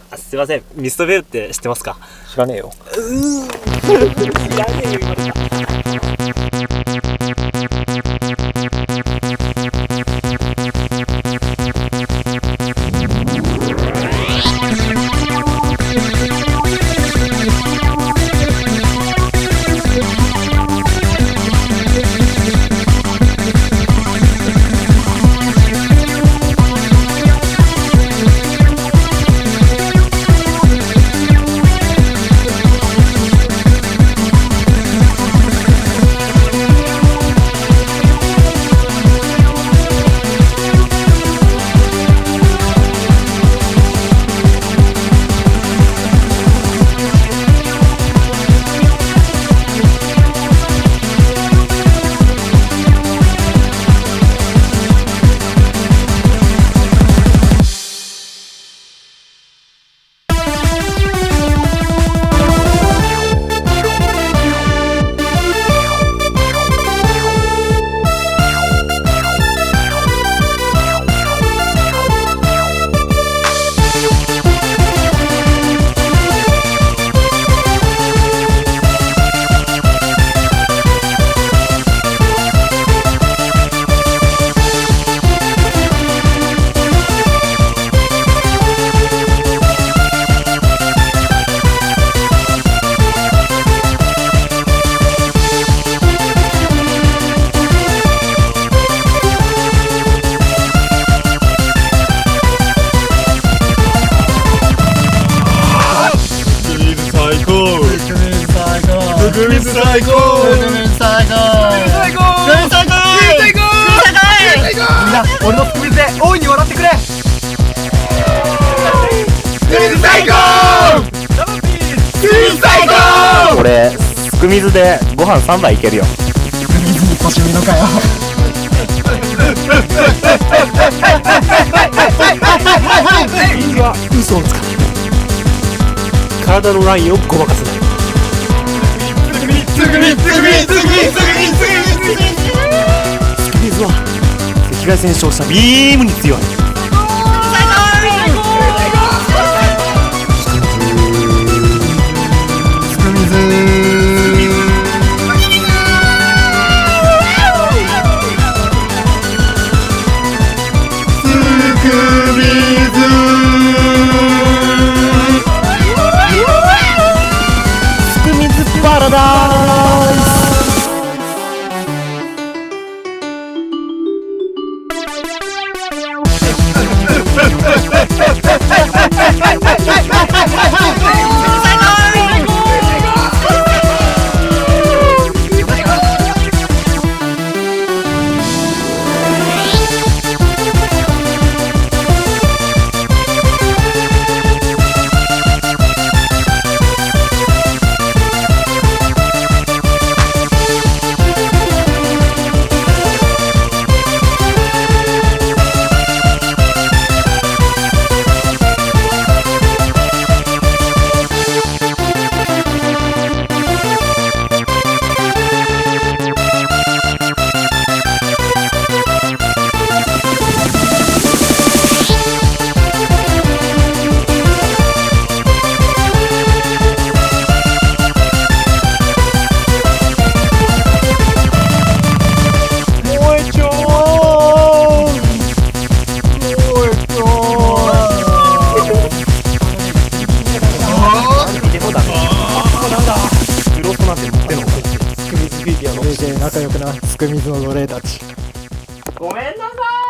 すいません、ミストベルって知ってますか？ 知らねえよ。 知らねえよ言われた。 福水最高。みんな俺の福水で大いに笑ってくれ。福水最高。福水最高。 俺すく水でご飯3杯いけるよ。 福水に腰みのかよ。 水は嘘をつかない。体のラインをごまかせない。すく水は赤外線照射ビームに強い。パラダイス。 仲良くな、すく水の奴隷たち。 ごめんなさい。